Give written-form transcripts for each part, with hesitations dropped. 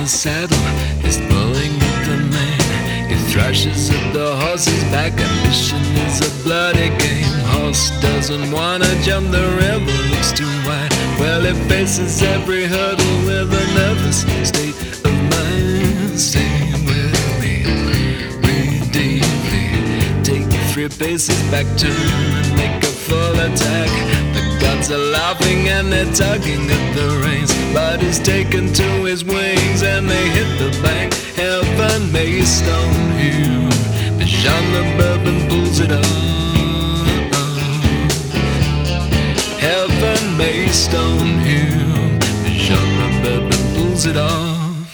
the saddle, he's pulling at the mane. He thrashes at the horse's back, ambition is a bloody game. Horse doesn't wanna jump, the river looks too wide. Well, he faces every hurdle with a nervous state of mind. Stay with me, breathe deeply, take 3 paces back, turn and make a full attack. The gods are laughing and they're tugging at the reins, but he's taken to his wings and they hit the bank. Heaven may stone him, but Jean the Bourbon pulls it off. Heaven may stone him, but Jean the Bourbon pulls it off.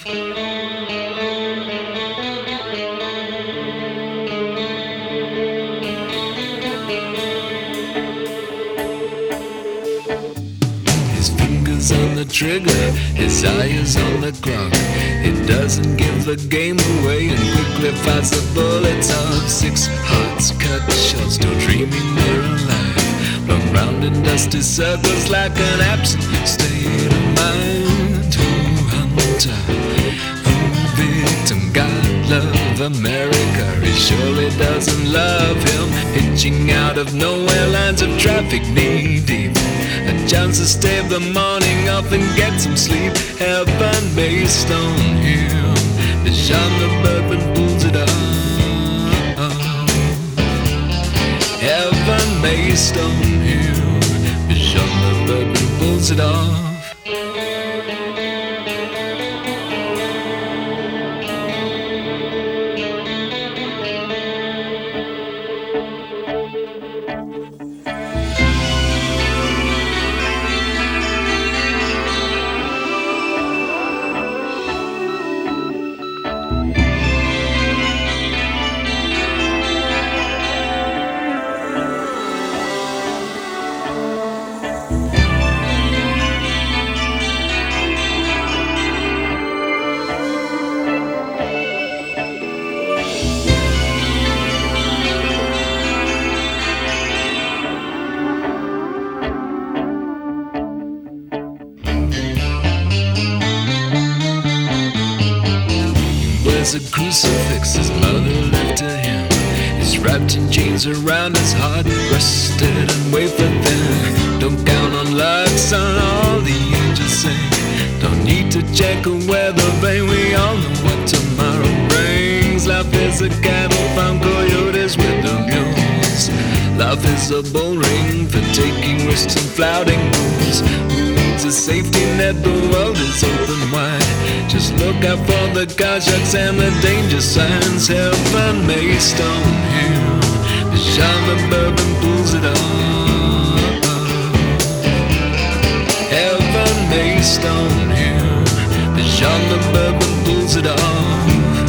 On the trigger, his eye is on the clock. He doesn't give the game away and quickly fires the bullets off. 6 hearts cut short, still dreaming they're alive, run round in dusty circles like an absent state of mind. Who hunter, who victim, God love America, he surely doesn't love him. Hitching out of nowhere, lines of traffic knee deep, a chance to stave the morning off and get some sleep. Heaven may stone him, but Jean the Bourbon pulls it off. Heaven may stone him, but Jean the Bourbon pulls it off. There's a crucifix his mother left to him. He's wrapped in chains around his heart, rusted and wafer thin. Don't count on luck, son, all the angels sing. Don't need to check a weather vane, we all know what tomorrow brings. Life is a cattle farm, coyotes with the mules. Life is a bull ring for taking risks and flouting rules. Who needs a safety net? The world is open wide. Just look out for the contracts and the danger signs. Heaven may stone him, but Jean the Bourbon pulls it off. Heaven may stone him, but Jean the Bourbon pulls it off.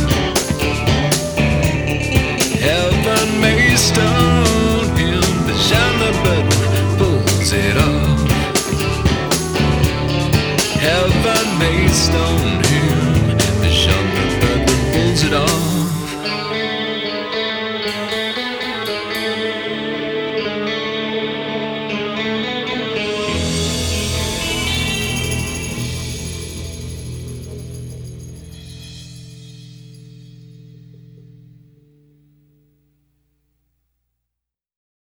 Heaven may stone him, but Jean the Bourbon pulls it off. Heaven may stone him, but Jean the Bourbon pulls it off.